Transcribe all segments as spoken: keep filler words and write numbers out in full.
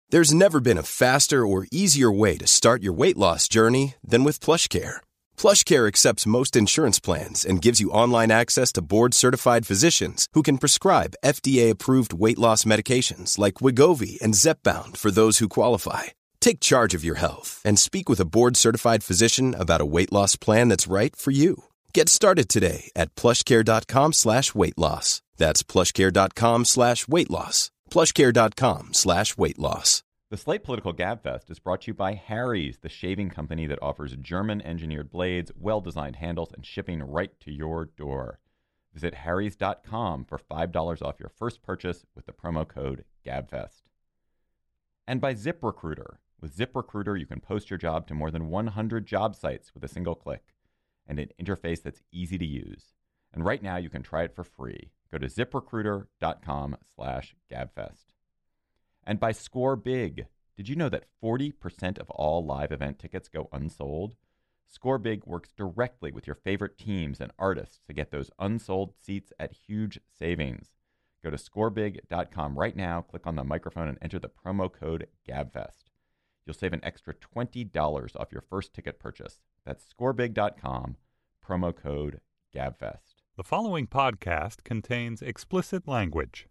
There's never been a faster or easier way to start your weight loss journey than with PlushCare. PlushCare accepts most insurance plans and gives you online access to board-certified physicians who can prescribe F D A-approved weight loss medications like Wegovy and Zepbound for those who qualify. Take charge of your health and speak with a board-certified physician about a weight loss plan that's right for you. Get started today at plushcare.com slash weight loss. That's plushcare.com slash weight loss. plushcare.com slash weight loss. The Slate Political Gabfest is brought to you by Harry's, the shaving company that offers German-engineered blades, well-designed handles, and shipping right to your door. Visit harrys dot com for five dollars off your first purchase with the promo code GABFEST. And by ZipRecruiter. With ZipRecruiter, you can post your job to more than one hundred job sites with a single click and an interface that's easy to use. And right now, you can try it for free. Go to ZipRecruiter.com slash GabFest. And by Score Big. Did you know that forty percent of all live event tickets go unsold? Score Big works directly with your favorite teams and artists to get those unsold seats at huge savings. Go to score big dot com right now, click on the microphone, and enter the promo code GABFEST. You'll save an extra twenty dollars off your first ticket purchase. That's score big dot com, promo code GABFEST. The following podcast contains explicit language.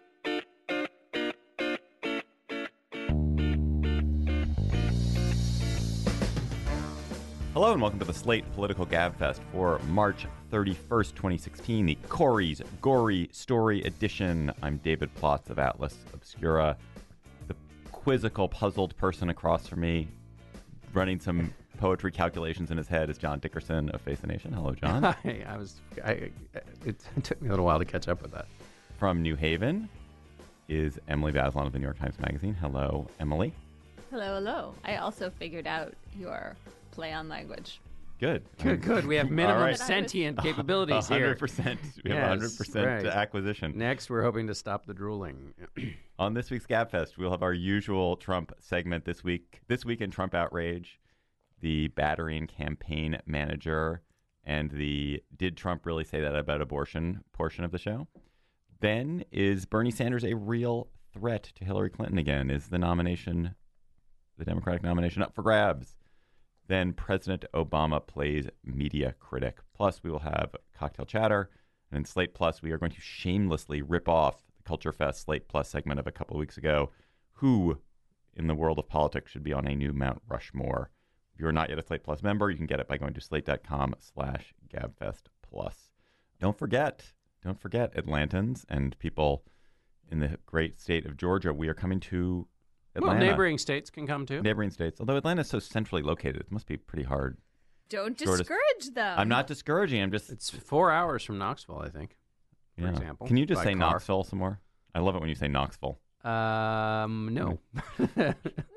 Hello and welcome to the Slate Political Gabfest for March thirty-first, twenty sixteen, the Corey's Gory Story Edition. I'm David Plotz of Atlas Obscura. The quizzical, puzzled person across from me, running some poetry calculations in his head, is John Dickerson of Face the Nation. Hello, John. Hi. I was. I, it took me a little while to catch up with that. From New Haven is Emily Bazelon of the New York Times Magazine. Hello, Emily. Hello, hello. I also figured out your play on language. Good. Good, good. We have minimum right. sentient capabilities one hundred here. percent. We have Yes, one hundred percent right. acquisition. Next, we're hoping to stop the drooling. On this week's Gabfest, we'll have our usual Trump segment this week. This week in Trump outrage, the battering campaign manager, and the did Trump really say that about abortion portion of the show. Then, is Bernie Sanders a real threat to Hillary Clinton again? Is the nomination, the Democratic nomination, up for grabs? Then President Obama plays media critic. Plus, we will have cocktail chatter. And in Slate Plus, we are going to shamelessly rip off the Culture Fest Slate Plus segment of a couple of weeks ago. Who in the world of politics should be on a new Mount Rushmore? If you're not yet a Slate Plus member, you can get it by going to slate.com slash gabfest plus. Don't forget, don't forget, Atlantans and people in the great state of Georgia, we are coming to Atlanta. Well, neighboring states can come too. Neighboring states. Although Atlanta is so centrally located, it must be pretty hard. Don't Sort of- discourage them. I'm not discouraging. I'm just... It's four hours from Knoxville, I think, for yeah. example. Can you just by say car. Knoxville some more? I love it when you say Knoxville. Um, no. All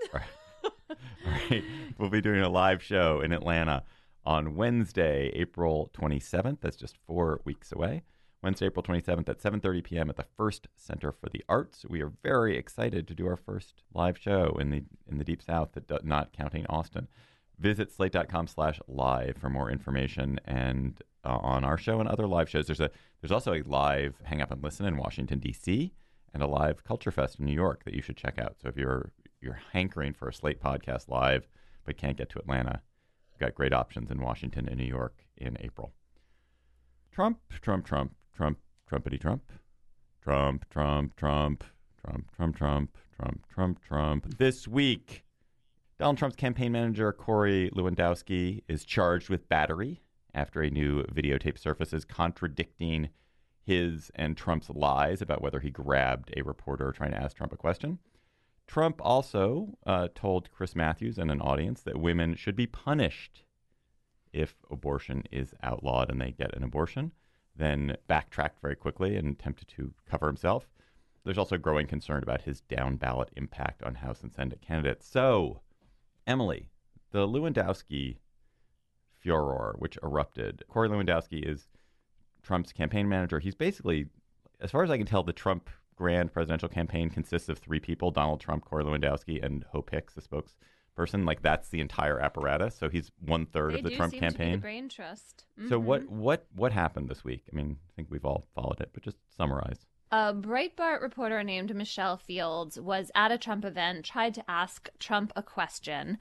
right. We'll be doing a live show in Atlanta on Wednesday, April twenty-seventh. That's just four weeks away. Wednesday, April twenty-seventh at seven thirty p.m. at the First Center for the Arts. We are very excited to do our first live show in the in the Deep South, that, not counting Austin. Visit slate.com slash live for more information and uh, on our show and other live shows. There's a there's also a live Hang Up and Listen in Washington, D C and a live Culture Fest in New York that you should check out. So if you're you're hankering for a Slate podcast live but can't get to Atlanta, we've got great options in Washington and New York in April. Trump, Trump, Trump, Trump, Trumpity Trump, Trump, Trump, Trump, Trump, Trump, Trump, Trump, Trump, Trump. This week, Donald Trump's campaign manager, Corey Lewandowski, is charged with battery after a new videotape surfaces contradicting his and Trump's lies about whether he grabbed a reporter trying to ask Trump a question. Trump also uh, told Chris Matthews and an audience that women should be punished if abortion is outlawed and they get an abortion, then backtracked very quickly and attempted to cover himself. There's also growing concern about his down-ballot impact on House and Senate candidates. So, Emily, the Lewandowski furor, which erupted. Corey Lewandowski is Trump's campaign manager. He's basically, as far as I can tell, the Trump grand presidential campaign consists of three people: Donald Trump, Corey Lewandowski, and Hope Hicks, the spokesperson. Like, that's the entire apparatus. So he's one third they of the do Trump seem campaign. To be the brain trust. Mm-hmm. So what what what happened this week? I mean, I think we've all followed it, but just summarize. A Breitbart reporter named Michelle Fields was at a Trump event, tried to ask Trump a question,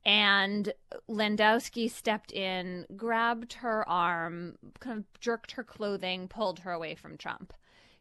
and Landowski stepped in, grabbed her arm, kind of jerked her clothing, pulled her away from Trump.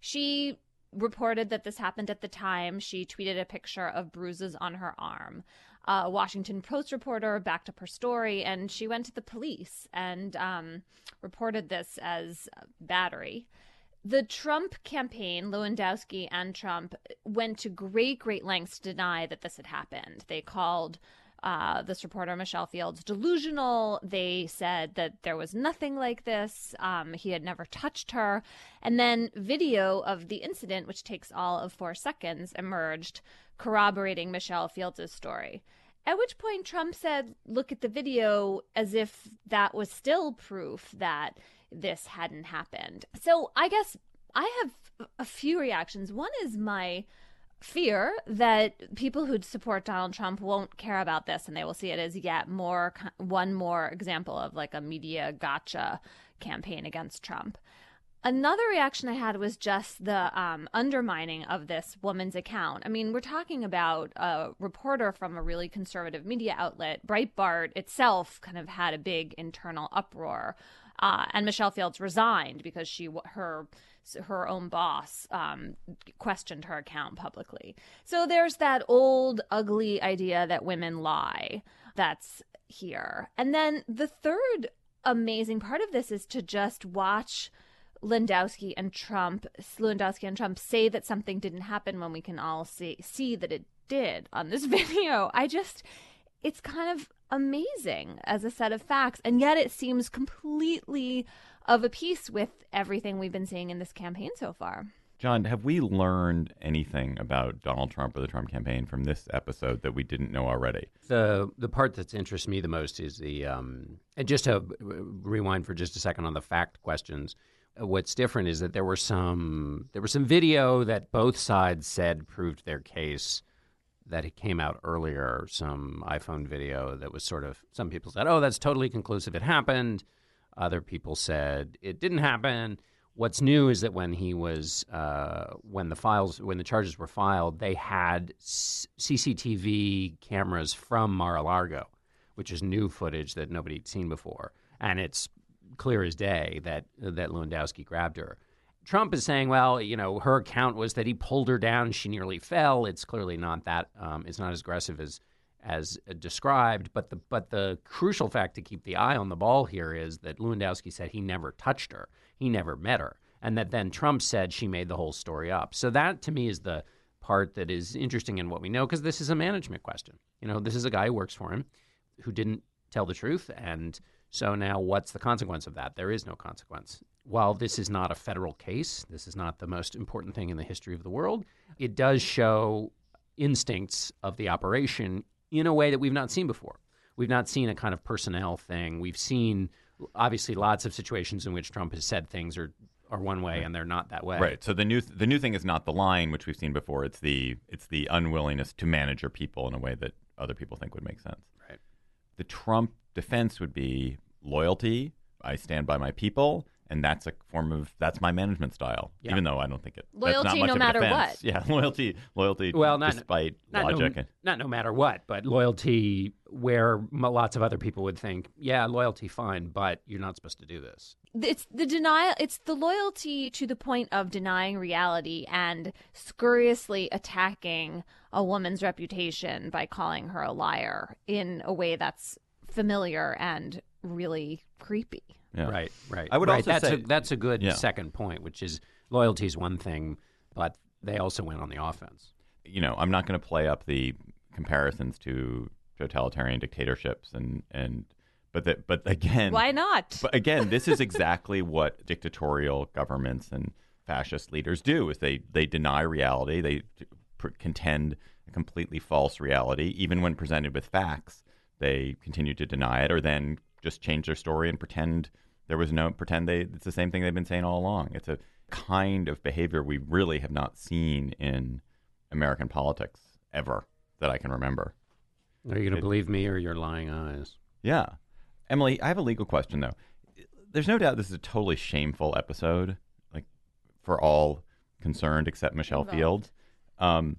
She reported that this happened at the time. She tweeted a picture of bruises on her arm. A Washington Post reporter backed up her story, and she went to the police and um, reported this as battery. The Trump campaign, Lewandowski and Trump, went to great, great lengths to deny that this had happened. They called uh, this reporter, Michelle Fields, delusional. They said that there was nothing like this. Um, he had never touched her. And then video of the incident, which takes all of four seconds, emerged, corroborating Michelle Fields' story. At which point Trump said, look at the video, as if that was still proof that this hadn't happened. So I guess I have a few reactions. One is my fear that people who support Donald Trump won't care about this, and they will see it as yet more one more example of like a media gotcha campaign against Trump. Another reaction I had was just the um, undermining of this woman's account. I mean, we're talking about a reporter from a really conservative media outlet. Breitbart itself kind of had a big internal uproar. Uh, and Michelle Fields resigned because she her her own boss um, questioned her account publicly. So there's that old, ugly idea that women lie that's here. And then the third amazing part of this is to just watch Lewandowski and Trump, Lewandowski and Trump say that something didn't happen when we can all see see that it did on this video. I just, it's kind of amazing as a set of facts, and yet it seems completely of a piece with everything we've been seeing in this campaign so far. John, have we learned anything about Donald Trump or the Trump campaign from this episode that we didn't know already? The the part that interests me the most is the um, and just to rewind for just a second on the fact questions. What's different is that there were some there was some video that both sides said proved their case that it came out earlier, some iPhone video that was sort of, some people said, oh, that's totally conclusive, it happened. Other people said it didn't happen. What's new is that when he was, uh, when the files, when the charges were filed, they had C C T V cameras from Mar-a-Lago, which is new footage that nobody had seen before. And it's clear as day that that Lewandowski grabbed her. Trump is saying, well, you know, her account was that he pulled her down, she nearly fell. It's clearly not that. Um, it's not as aggressive as as described. But the but the crucial fact to keep the eye on the ball here is that Lewandowski said he never touched her, he never met her, and that then Trump said she made the whole story up. So that to me is the part that is interesting in what we know, because this is a management question. You know, this is a guy who works for him who didn't tell the truth, and so now what's the consequence of that? There is no consequence. While this is not a federal case, this is not the most important thing in the history of the world, it does show instincts of the operation in a way that we've not seen before. We've not seen a kind of personnel thing. We've seen, obviously, lots of situations in which Trump has said things are, are one way and they're not that way. Right. So the new the new thing is not the lying, which we've seen before. It's the it's the unwillingness to manage your people in a way that other people think would make sense. Right. The Trump defense would be loyalty. I stand by my people, and that's a form of that's my management style. Yeah. Even though I don't think it loyalty that's not much no of a matter defense. what. Yeah, loyalty, loyalty. Well, not, despite not logic. No, not no matter what, but loyalty where lots of other people would think, yeah, loyalty, fine, but you're not supposed to do this. It's the denial. It's the loyalty to the point of denying reality and scurrilously attacking a woman's reputation by calling her a liar in a way that's familiar and really creepy. Yeah. Right, right. I would right. also that's say a, that's a good yeah. second point, which is loyalty is one thing, but they also went on the offense. You know, I'm not going to play up the comparisons to totalitarian dictatorships, and and but that but again, why not? But again, this is exactly what dictatorial governments and fascist leaders do: is they they deny reality, they pr- contend a completely false reality, even when presented with facts. They continue to deny it, or then just change their story and pretend there was no pretend they it's the same thing they've been saying all along. It's a kind of behavior we really have not seen in American politics ever that I can remember. Are you going to believe me or your lying eyes? Yeah. Emily, I have a legal question, though. There's no doubt this is a totally shameful episode, like for all concerned except Michelle Involved. Fields. Um,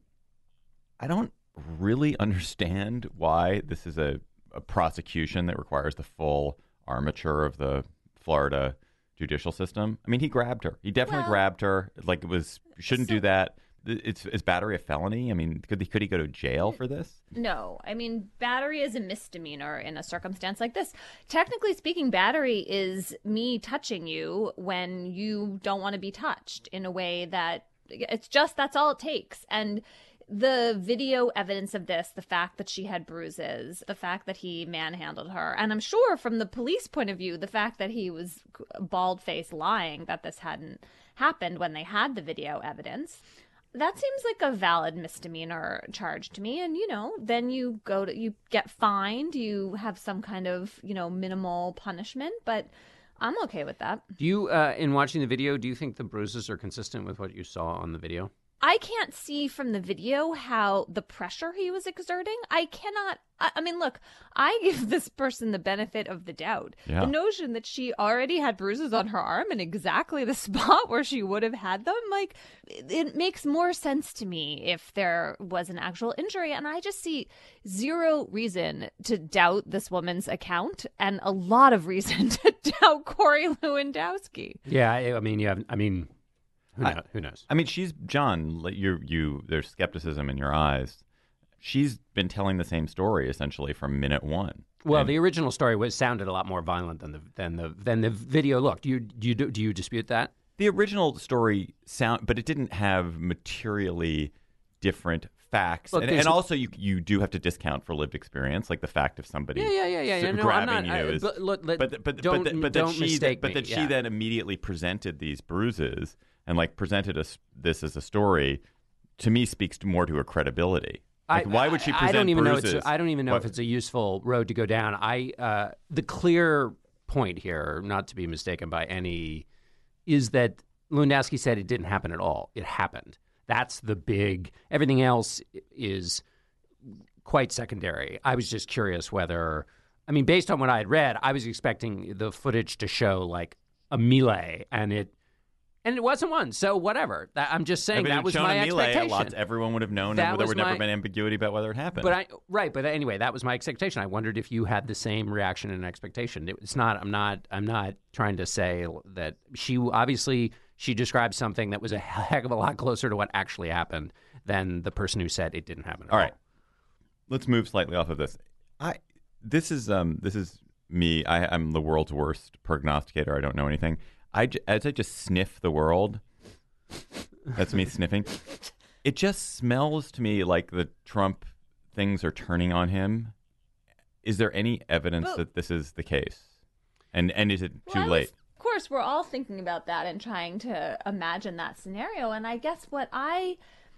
I don't really understand why this is a, a prosecution that requires the full armature of the Florida judicial system. I mean, he grabbed her. He definitely Well, grabbed her. Like, it was, shouldn't so- do that. It's, is battery a felony? I mean, could he, could he go to jail for this? No, I mean, battery is a misdemeanor in a circumstance like this. Technically speaking, battery is me touching you when you don't want to be touched in a way that it's just that's all it takes. And the video evidence of this, the fact that she had bruises, the fact that he manhandled her, and I'm sure from the police point of view, the fact that he was bald-faced lying that this hadn't happened when they had the video evidence. That seems like a valid misdemeanor charge to me. And, you know, then you go to, you get fined, you have some kind of, you know, minimal punishment, but I'm okay with that. Do you, uh, in watching the video, do you think the bruises are consistent with what you saw on the video? I can't see from the video how the pressure he was exerting. I cannot. I, I mean, look, I give this person the benefit of the doubt. Yeah. The notion that she already had bruises on her arm in exactly the spot where she would have had them, like, it, it makes more sense to me if there was an actual injury. And I just see zero reason to doubt this woman's account and a lot of reason to doubt Corey Lewandowski. Yeah, I, I mean, you have, I mean, who, I- know, who knows? I mean, she's John. like, You, you. There's skepticism in your eyes. She's been telling the same story essentially from minute one. Well, And- the original story was sounded a lot more violent than the than the than the video looked. Do you do you do you dispute that? the original story sound, but it didn't have materially different facts. Look, and, there's- and also, you you do have to discount for lived experience, like the fact of somebody Yeah, yeah, yeah, yeah. s- yeah. No, I'm grabbing not. you I, is. but, look, let, but but don't, but, but that don't she mistake but me. that she yeah. then immediately presented these bruises and like presented us this as a story, to me speaks to more to her credibility. Like, I, why would she I- present I don't even bruises? know. It's, I don't even know What- if it's a useful road to go down. I uh, the clear point here, not to be mistaken by any, is that Lewandowski said it didn't happen at all. It happened. That's the big. Everything else is quite secondary. I was just curious whether, I mean, based on what I had read, I was expecting the footage to show like a melee, and it. And it wasn't one, so whatever. That, I'm just saying If it that had was shown my a melee, expectation. lots- everyone would have known, That and there was would never my- been ambiguity about whether it happened. But I right, but anyway, that was my expectation. I wondered if you had the same reaction and expectation. It's not. I'm not. I'm not trying to say that she obviously she described something that was a heck of a lot closer to what actually happened than the person who said it didn't happen at All all. right, let's move slightly off of this. I this is um this is me. I, I'm the world's worst prognosticator. I don't know anything. I j- as I just sniff the world. That's me sniffing. It just smells to me like the Trump things are turning on him. Is there any evidence Well- that this is the case? And and is it too Well, I was- late? Of course, we're all thinking about that and trying to imagine that scenario. And I guess what I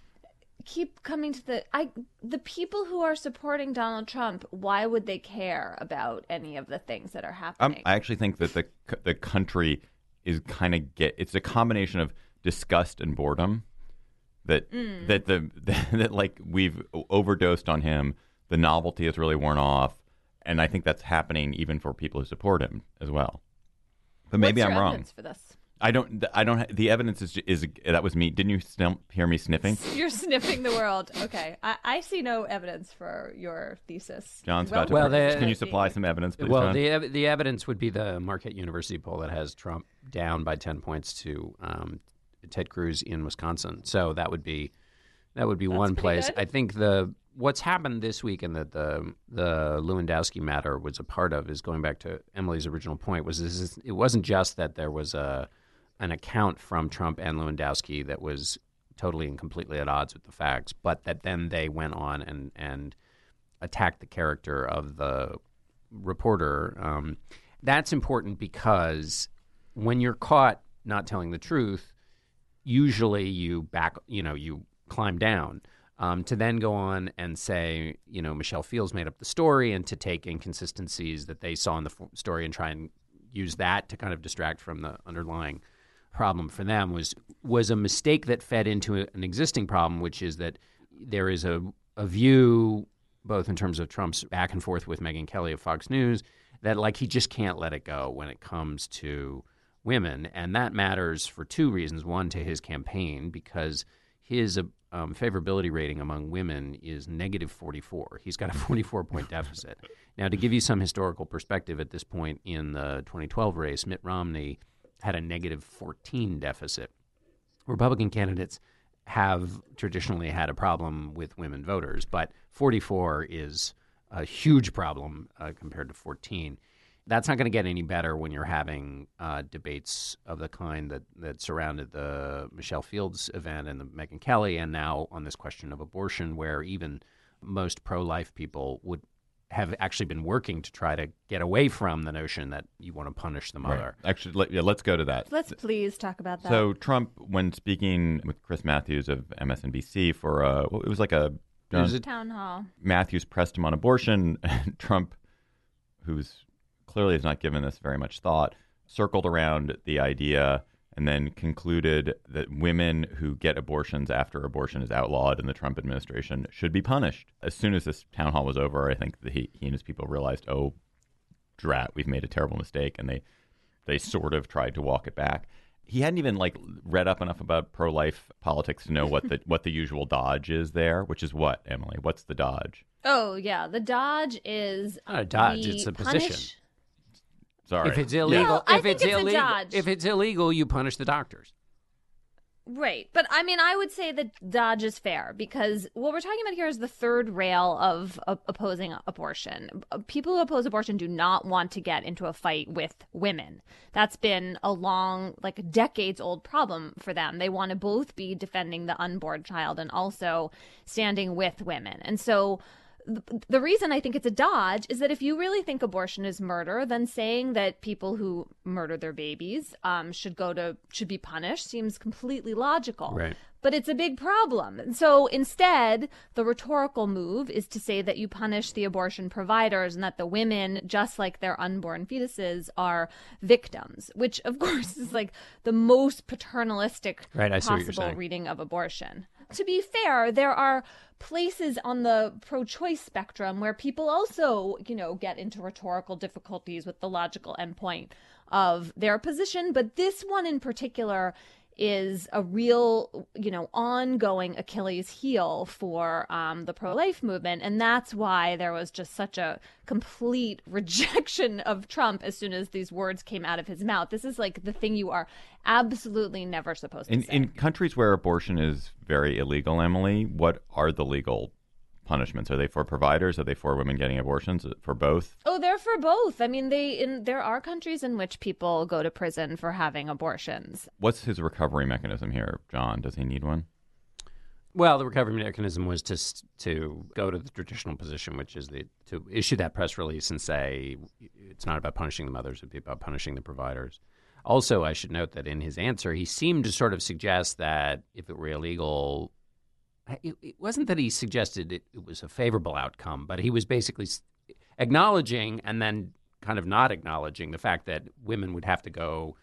keep coming to the I the people who are supporting Donald Trump, why would they care about any of the things that are Um, happening? I actually think that the c- the country is kind of get. It's a combination of disgust and boredom. That Mm. that the that like we've overdosed on him. The novelty has really worn off, and I think that's happening even for people who support him as well. But maybe What's I'm your wrong. evidence for this? I don't. I don't. ha- The evidence is is that was me. Didn't you sniff, hear me sniffing? You're sniffing the world. Okay, I, I see no evidence for your thesis. John's about to. Well, pro- the- can you supply some evidence, please, Well, John? the ev- the evidence would be the Marquette University poll that has Trump down by ten points to um, Ted Cruz in Wisconsin. So that would be that would be That's one pretty place. good. I think the what's happened this week and that the the Lewandowski matter was a part of is going back to Emily's original point was this is, it wasn't just that there was a an account from Trump and Lewandowski that was totally and completely at odds with the facts, but that then they went on and and attacked the character of the reporter. Um, that's important because when you're caught not telling the truth, usually you back, you know, you climb down. Um, to then go on and say, you know, Michelle Fields made up the story, and to take inconsistencies that they saw in the f- story and try and use that to kind of distract from the underlying problem for them was was a mistake that fed into a- an existing problem, which is that there is a, a view, both in terms of Trump's back and forth with Megyn Kelly of Fox News, that like he just can't let it go when it comes to women. And that matters for two reasons. One, to his campaign, because his um, favorability rating among women is negative forty-four. He's got a forty-four point deficit. Now, to give you some historical perspective, at this point in the twenty twelve race, Mitt Romney had a negative fourteen deficit. Republican candidates have traditionally had a problem with women voters, but forty-four is a huge problem uh, compared to fourteen. That's not going to get any better when you're having uh, debates of the kind that, that surrounded the Michelle Fields event and the Megyn Kelly, and now on this question of abortion, where even most pro-life people would have actually been working to try to get away from the notion that you want to punish the mother. Right. Actually, let, yeah, let's go to that. Let's please talk about that. So Trump, when speaking with Chris Matthews of M S N B C for a, it was like a, It was a town hall. Matthews pressed him on abortion, and Trump, who's clearly has not given this very much thought, circled around the idea and then concluded that women who get abortions after abortion is outlawed in the Trump administration should be punished. As soon as this town hall was over, I think that he, he and his people realized, oh, drat, we've made a terrible mistake, and they they sort of tried to walk it back. He hadn't even like read up enough about pro-life politics to know what the what the usual dodge is there, which is what, Emily? What's the dodge? Oh, yeah. The dodge is Not a dodge, the it's a punish- position. Sorry. If it's illegal, Well, I if think it's, it's a illegal, dodge. if it's illegal, you punish the doctors. Right. But I mean, I would say that dodge is fair because what we're talking about here is the third rail of uh, opposing abortion. People who oppose abortion do not want to get into a fight with women. That's been a long, like decades old problem for them. They want to both be defending the unborn child and also standing with women. And so the reason I think it's a dodge is that if you really think abortion is murder, then saying that people who murder their babies um, should go to should be punished seems completely logical. Right. But it's a big problem. And so instead, the rhetorical move is to say that you punish the abortion providers and that the women, just like their unborn fetuses, are victims, which, of course, is like the most paternalistic Right, I see what you're possible saying. reading of abortion. To be fair, there are places on the pro-choice spectrum where people also, you know, get into rhetorical difficulties with the logical endpoint of their position. But this one in particular is a real, you know, ongoing Achilles heel for um, the pro-life movement. And that's why there was just such a complete rejection of Trump as soon as these words came out of his mouth. This is like the thing you are absolutely never supposed to In, say. in countries where abortion is very illegal, Emily, what are the legal punishments? Are they for providers? Are they for women getting abortions? For both? Oh, they're for both. I mean, they in there are countries in which people go to prison for having abortions. What's his recovery mechanism here, John? Does he need one? Well, the recovery mechanism was to s- to go to the traditional position, which is the to issue that press release and say it's not about punishing the mothers, it's about punishing the providers. Also, I should note that in his answer, he seemed to sort of suggest that if it were illegal, it, it wasn't that he suggested it, it was a favorable outcome, but he was basically s- acknowledging and then kind of not acknowledging the fact that women would have to go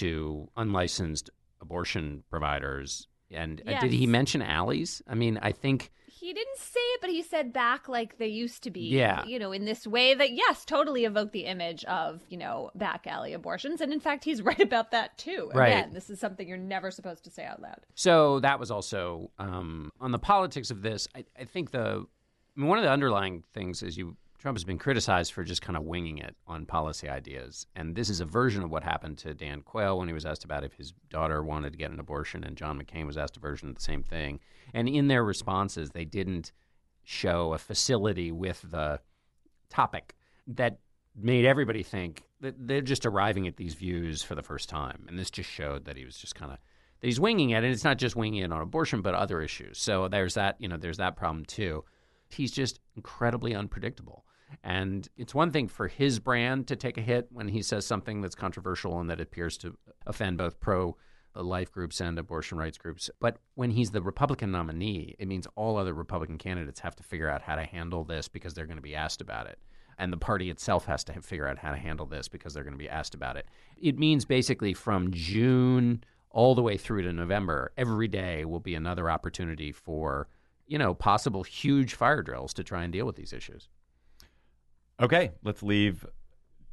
to unlicensed abortion providers. And uh, did he Yes. mention alleys? I mean, I think He didn't say it, but he said back like they used to be. Yeah. You know, in this way that, yes, totally evoked the image of, you know, back alley abortions. And in fact, he's right about that, too. Right. Again, this is something you're never supposed to say out loud. so. That was also um, on the politics of this. I, I think the I mean, one of the underlying things is you Trump has been criticized for just kind of winging it on policy ideas, and this is a version of what happened to Dan Quayle when he was asked about if his daughter wanted to get an abortion, and John McCain was asked a version of the same thing. And in their responses, they didn't show a facility with the topic that made everybody think that they're just arriving at these views for the first time. And this just showed that he was just kind of that he's winging it, and it's not just winging it on abortion, but other issues. So there's that, you know, there's that problem too. He's just incredibly unpredictable. And it's one thing for his brand to take a hit when he says something that's controversial and that appears to offend both pro-life groups and abortion rights groups. But when he's the Republican nominee, it means all other Republican candidates have to figure out how to handle this because they're going to be asked about it. And the party itself has to figure out how to handle this because they're going to be asked about it. It means basically from June all the way through to November, every day will be another opportunity for, you know, possible huge fire drills to try and deal with these issues. Okay, let's leave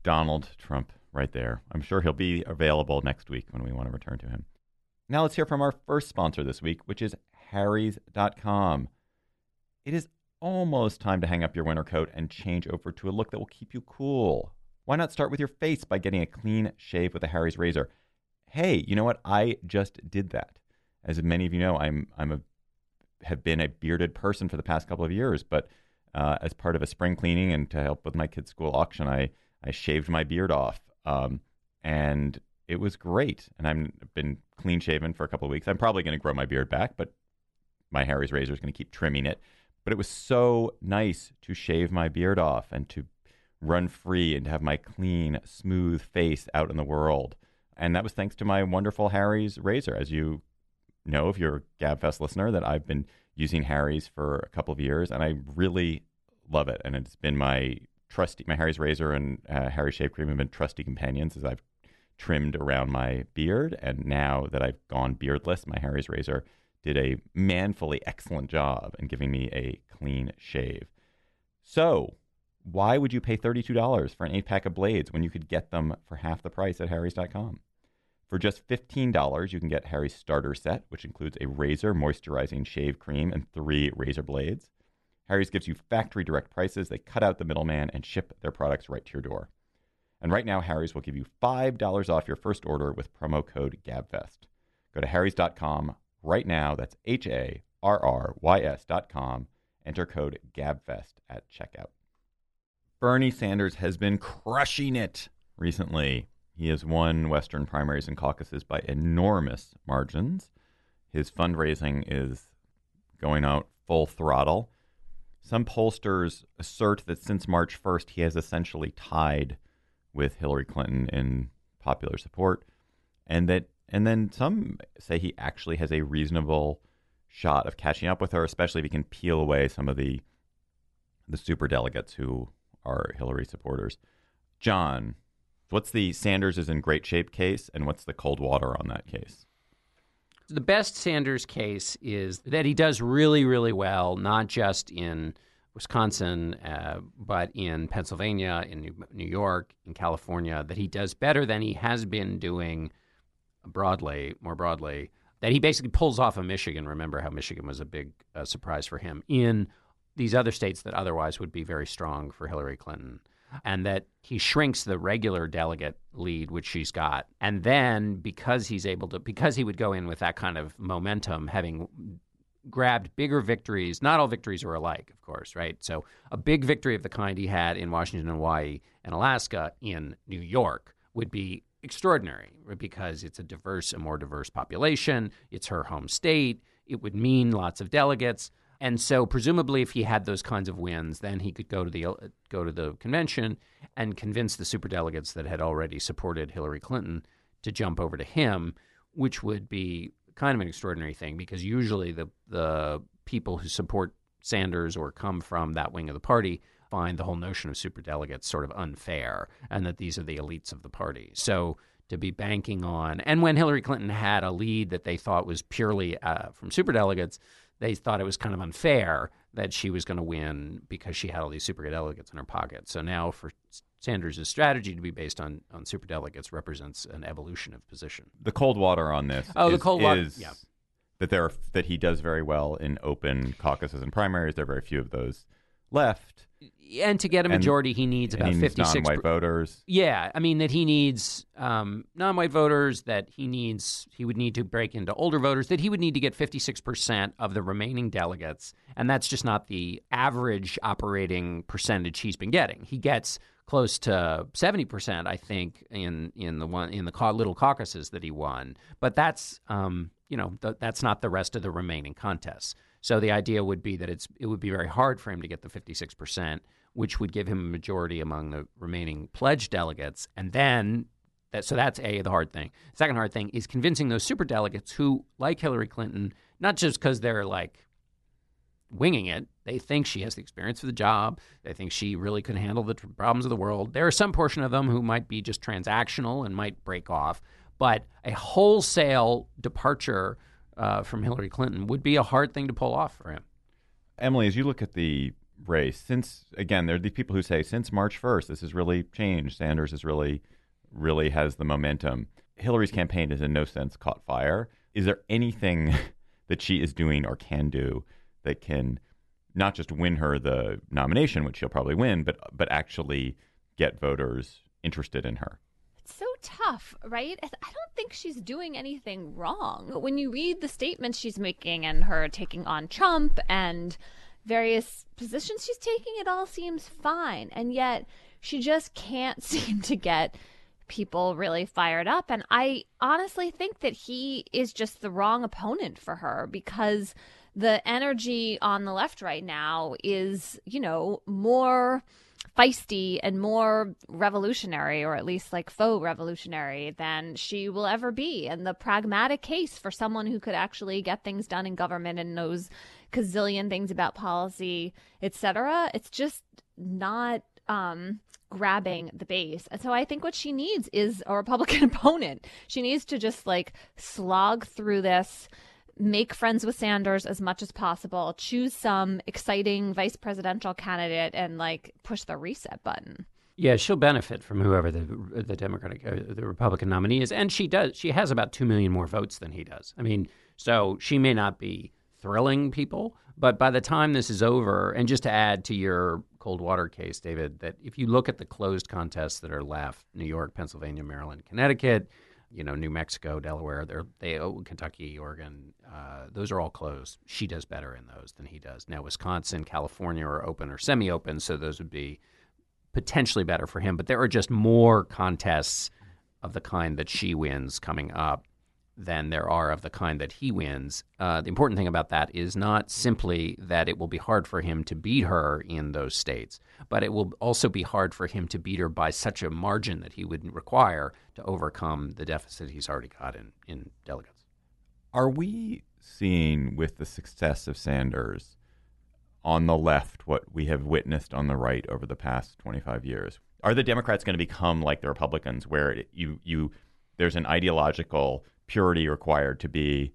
Donald Trump right there. I'm sure he'll be available next week when we want to return to him. Now let's hear from our first sponsor this week, which is Harry's dot com. It is almost time to hang up your winter coat and change over to a look that will keep you cool. Why not start with your face by getting a clean shave with a Harry's razor? Hey, you know what? I just did that. As many of you know, I'm I'm a have been a bearded person for the past couple of years, but uh, as part of a spring cleaning and to help with my kids' school auction, I I shaved my beard off, um, and it was great. And I've been clean shaven for a couple of weeks. I'm probably going to grow my beard back, but my Harry's razor is going to keep trimming it. But it was so nice to shave my beard off and to run free and to have my clean, smooth face out in the world. And that was thanks to my wonderful Harry's razor. As you know, if you're a GabFest listener, that I've been using Harry's for a couple of years, and I really love it. And it's been my trusty, my Harry's razor and uh, Harry's shave cream have been trusty companions as I've trimmed around my beard. And now that I've gone beardless, my Harry's razor did a manfully excellent job in giving me a clean shave. So why would you pay thirty-two dollars for an eight-pack of blades when you could get them for half the price at Harry's dot com? For just fifteen dollars, you can get Harry's starter set, which includes a razor, moisturizing shave cream, and three razor blades. Harry's gives you factory direct prices. They cut out the middleman and ship their products right to your door. And right now, Harry's will give you five dollars off your first order with promo code GABFEST. Go to Harry's dot com right now. That's H A R R Y S dot com. Enter code GABFEST at checkout. Bernie Sanders has been crushing it recently. He has won Western primaries and caucuses by enormous margins. His fundraising is going out full throttle. Some pollsters assert that since March first, he has essentially tied with Hillary Clinton in popular support, and that, and then some say he actually has a reasonable shot of catching up with her, especially if he can peel away some of the the superdelegates who are Hillary supporters. John, what's the Sanders is in great shape case, and what's the cold water on that case? The best Sanders case is that he does really, really well, not just in Wisconsin, uh, but in Pennsylvania, in New, New York, in California, that he does better than he has been doing broadly, more broadly, that he basically pulls off of Michigan. Remember how Michigan was a big uh, surprise for him in these other states that otherwise would be very strong for Hillary Clinton. And that he shrinks the regular delegate lead, which she's got. And then because he's able to, because he would go in with that kind of momentum, having grabbed bigger victories, not all victories are alike, of course, right? So a big victory of the kind he had in Washington, Hawaii, and Alaska in New York would be extraordinary because it's a diverse, a more diverse population. It's her home state. It would mean lots of delegates. And so presumably if he had those kinds of wins, then he could go to the go to the convention and convince the superdelegates that had already supported Hillary Clinton to jump over to him, which would be kind of an extraordinary thing because usually the the people who support Sanders or come from that wing of the party find the whole notion of superdelegates sort of unfair and that these are the elites of the party. So to be banking on, and when Hillary Clinton had a lead that they thought was purely uh, from superdelegates, they thought it was kind of unfair that she was going to win because she had all these superdelegates in her pocket. So now for Sanders' strategy to be based on, on superdelegates represents an evolution of position. The cold water on this oh, is, the cold water. is yeah. that, there are, that he does very well in open caucuses and primaries. There are very few of those left. And to get a majority, and, he needs about he needs fifty-six non-white voters. Yeah, I mean that he needs um, non-white voters. That he needs, he would need to break into older voters. That he would need to get fifty-six percent of the remaining delegates, and that's just not the average operating percentage he's been getting. He gets close to seventy percent, I think, in in the one in the ca- little caucuses that he won. But that's um, you know th- that's not the rest of the remaining contests. So the idea would be that it's it would be very hard for him to get the fifty-six percent, which would give him a majority among the remaining pledged delegates. And then, that, so that's A, the hard thing. Second hard thing is convincing those superdelegates who, like Hillary Clinton, not just because they're like winging it, they think she has the experience for the job, they think she really could handle the problems of the world. There are some portion of them who might be just transactional and might break off. But a wholesale departure Uh, from Hillary Clinton would be a hard thing to pull off for him. Emily, as you look at the race, since, again, there are the people who say since March first, this has really changed. Sanders is really, really has the momentum. Hillary's campaign is in no sense caught fire. Is there anything that she is doing or can do that can not just win her the nomination, which she'll probably win, but but actually get voters interested in her? It's so tough, right? I don't think she's doing anything wrong. When you read the statements she's making and her taking on Trump and various positions she's taking, it all seems fine. And yet she just can't seem to get people really fired up. And I honestly think that he is just the wrong opponent for her, because the energy on the left right now is, you know, more feisty and more revolutionary, or at least like faux revolutionary, than she will ever be. And the pragmatic case for someone who could actually get things done in government and knows gazillion things about policy, et cetera, it's just not um, grabbing the base. And so I think what she needs is a Republican opponent. She needs to just like slog through this, make friends with Sanders as much as possible, choose some exciting vice presidential candidate, and like push the reset button. Yeah, she'll benefit from whoever the the Democratic, uh, the Republican nominee is, and she does. She has about two million more votes than he does. I mean, so she may not be thrilling people, but by the time this is over, and just to add to your cold water case, David, that if you look at the closed contests that are left, New York, Pennsylvania, Maryland, Connecticut, you know, New Mexico, Delaware, they're, they, oh, Kentucky, Oregon, uh, those are all closed. She does better in those than he does. Now, Wisconsin, California are open or semi-open, so those would be potentially better for him. But there are just more contests of the kind that she wins coming up than there are of the kind that he wins. Uh, the important thing about that is not simply that it will be hard for him to beat her in those states, but it will also be hard for him to beat her by such a margin that he would require to overcome the deficit he's already got in, in delegates. Are we seeing, with the success of Sanders on the left, what we have witnessed on the right over the past twenty-five years? Are the Democrats going to become like the Republicans, where it, you you there's an ideological purity required to be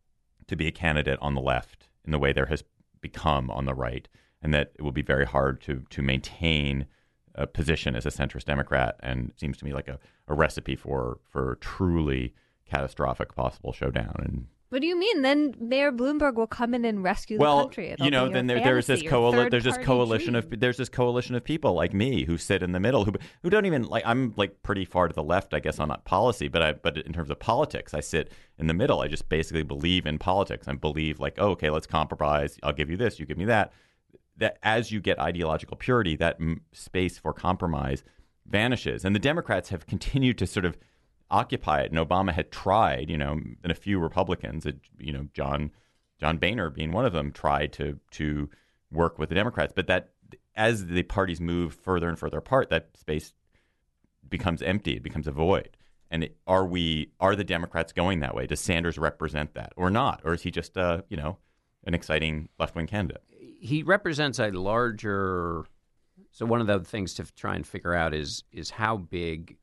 to be a candidate on the left in the way there has become on the right, and that it will be very hard to to maintain a position as a centrist Democrat, and it seems to me like a, a recipe for for truly catastrophic possible showdown? And what do you mean? Then Mayor Bloomberg will come in and rescue well, the country. It'll you know, be then your there, there's this fantasy, your coali- there's this third-party coalition dream. of there's this coalition of people like me who sit in the middle, who who don't even like. I'm like pretty far to the left, I guess, on policy, but I but in terms of politics, I sit in the middle. I just basically believe in politics. I believe like, oh, okay, let's compromise. I'll give you this, you give me that. That as you get ideological purity, that m- space for compromise vanishes, and the Democrats have continued to sort of occupy it. And Obama had tried, you know, and a few Republicans, you know, John John Boehner being one of them, tried to to work with the Democrats. But that as the parties move further and further apart, that space becomes empty. It becomes a void. And it, are we are the Democrats going that way? Does Sanders represent that or not? Or is he just, uh, you know, an exciting left-wing candidate? He represents a larger. So one of the things to try and figure out is is how big.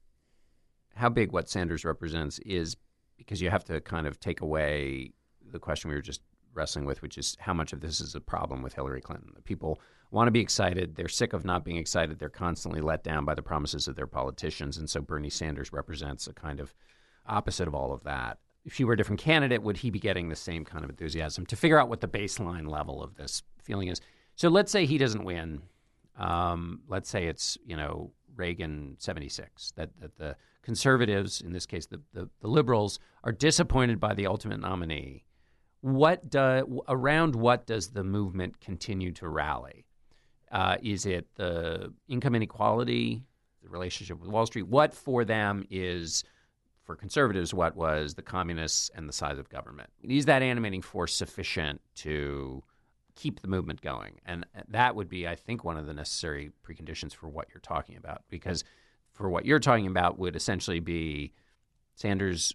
How big what Sanders represents is, because you have to kind of take away the question we were just wrestling with, which is how much of this is a problem with Hillary Clinton. The people want to be excited. They're sick of not being excited. They're constantly let down by the promises of their politicians. And so Bernie Sanders represents a kind of opposite of all of that. If she were a different candidate, would he be getting the same kind of enthusiasm? To figure out what the baseline level of this feeling is. So let's say he doesn't win. Um, let's say it's, you know, Reagan seventy-six, that, that the conservatives, in this case the, the, the liberals, are disappointed by the ultimate nominee. What do, around what does the movement continue to rally? Uh, is it the income inequality, the relationship with Wall Street? What for them is, for conservatives, what was the communists and the size of government? Is that animating force sufficient to keep the movement going? And that would be, I think, one of the necessary preconditions for what you're talking about, because for what you're talking about would essentially be Sanders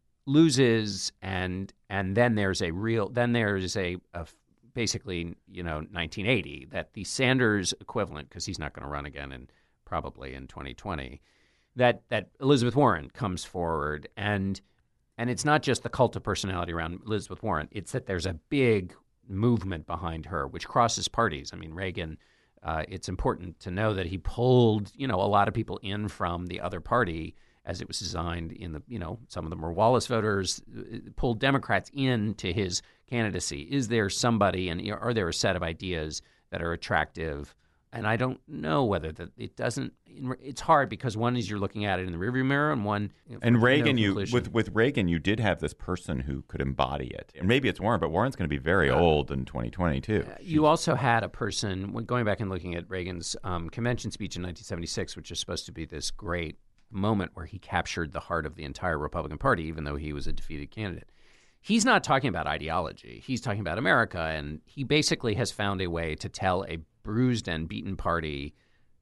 loses, and and then there's a real then there's a, a basically, you know, nineteen eighty, that the Sanders equivalent, because he's not going to run again in probably in twenty twenty, that that Elizabeth Warren comes forward, and and it's not just the cult of personality around Elizabeth Warren, it's that there's a big movement behind her, which crosses parties. I mean, Reagan, uh, it's important to know that he pulled, you know, a lot of people in from the other party as it was designed in the, you know, some of them were Wallace voters, pulled Democrats into his candidacy. Is there somebody and are there a set of ideas that are attractive? And I don't know whether that it doesn't. It's hard because one is you're looking at it in the rearview mirror, and one. You know, and Reagan, no you with with Reagan, you did have this person who could embody it. And maybe it's Warren, but Warren's going to be very uh, old in twenty twenty-two. Uh, you also had a person going back and looking at Reagan's um, convention speech in nineteen seventy-six, which is supposed to be this great moment where he captured the heart of the entire Republican Party, even though he was a defeated candidate. He's not talking about ideology. He's talking about America, and he basically has found a way to tell a bruised and beaten party,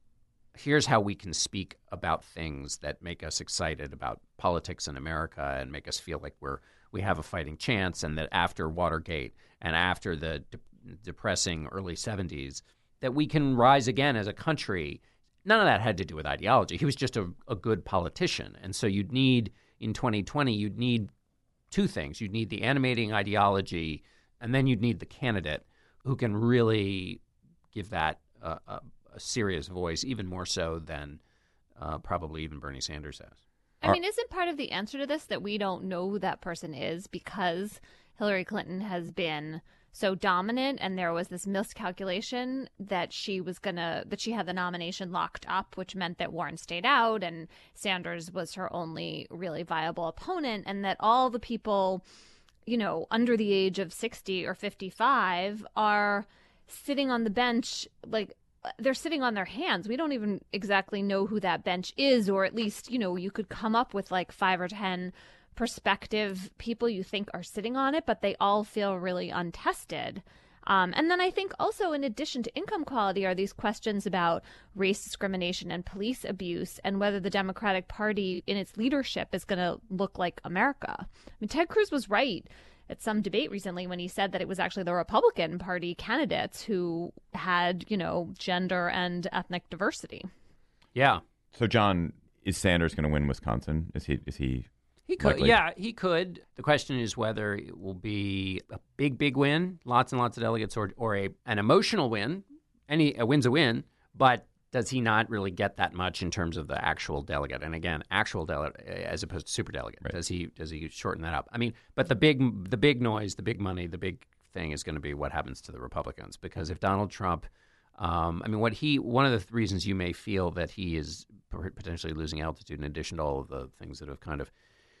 here's how we can speak about things that make us excited about politics in America and make us feel like we're we have a fighting chance, and that after Watergate and after the de- depressing early seventies, that we can rise again as a country. None of that had to do with ideology. He was just a, a good politician. And so you'd need, in twenty twenty, you'd need two things. You'd need the animating ideology, and then you'd need the candidate who can really give that uh, a, a serious voice, even more so than uh, probably even Bernie Sanders has. I mean, isn't part of the answer to this that we don't know who that person is because Hillary Clinton has been so dominant, and there was this miscalculation that she was gonna that she had the nomination locked up, which meant that Warren stayed out and Sanders was her only really viable opponent, and that all the people, you know, under the age of sixty or fifty-five are sitting on the bench, like they're sitting on their hands. We don't even exactly know who that bench is, or at least, you know, you could come up with like five or ten prospective people you think are sitting on it, but they all feel really untested. Um, and then I think also, in addition to income quality, are these questions about race discrimination and police abuse, and whether the Democratic Party in its leadership is going to look like America. I mean, Ted Cruz was right at some debate recently when he said that it was actually the Republican Party candidates who had, you know, gender and ethnic diversity. Yeah. So, John, is Sanders going to win Wisconsin? Is he? Is he? He could. likely? Yeah, he could. The question is whether it will be a big, big win, lots and lots of delegates, or or a an emotional win. Any a win's a win, but does he not really get that much in terms of the actual delegate? And again, actual delegate as opposed to super delegate. Right. Does he does he shorten that up? I mean, but the big the big noise, the big money, the big thing is going to be what happens to the Republicans. Because if Donald Trump, um, I mean, what he one of the reasons you may feel that he is potentially losing altitude, in addition to all of the things that have kind of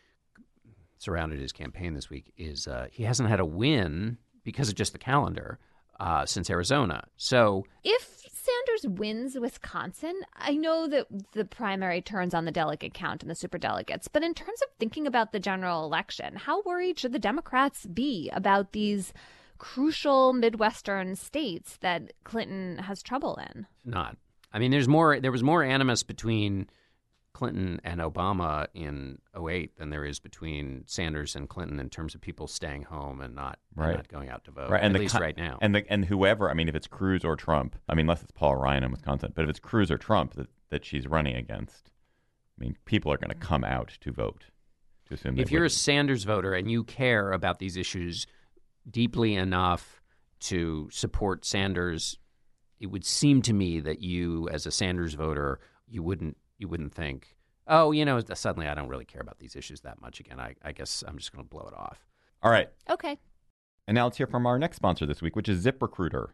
surrounded his campaign this week, is uh, he hasn't had a win because of just the calendar uh, since Arizona. So if Sanders wins Wisconsin, I know that the primary turns on the delegate count and the superdelegates, but in terms of thinking about the general election, how worried should the Democrats be about these crucial Midwestern states that Clinton has trouble in? Not. I mean, there's more. There was more animus between Clinton and Obama in oh eight than there is between Sanders and Clinton in terms of people staying home and not, right. and not going out to vote, right. and at the, least right now. And the, and whoever, I mean, if it's Cruz or Trump, I mean, unless it's Paul Ryan in Wisconsin, but if it's Cruz or Trump that, that she's running against, I mean, people are going to come out to vote. To assume if you're would. a Sanders voter and you care about these issues deeply enough to support Sanders, it would seem to me that you, as a Sanders voter, you wouldn't you wouldn't think, oh, you know, suddenly I don't really care about these issues that much again. I, I guess I'm just going to blow it off. All right. Okay. And now let's hear from our next sponsor this week, which is ZipRecruiter.